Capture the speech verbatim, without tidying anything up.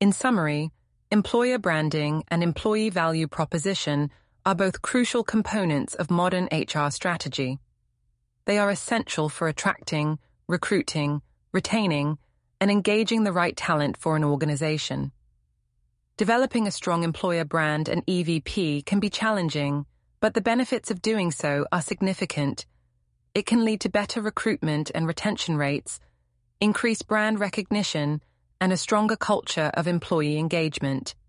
In summary, employer branding and employee value proposition are both crucial components of modern H R strategy. They are essential for attracting, recruiting, retaining, and engaging the right talent for an organization. Developing a strong employer brand and E V P can be challenging, but the benefits of doing so are significant. It can lead to better recruitment and retention rates, increased brand recognition, and a stronger culture of employee engagement.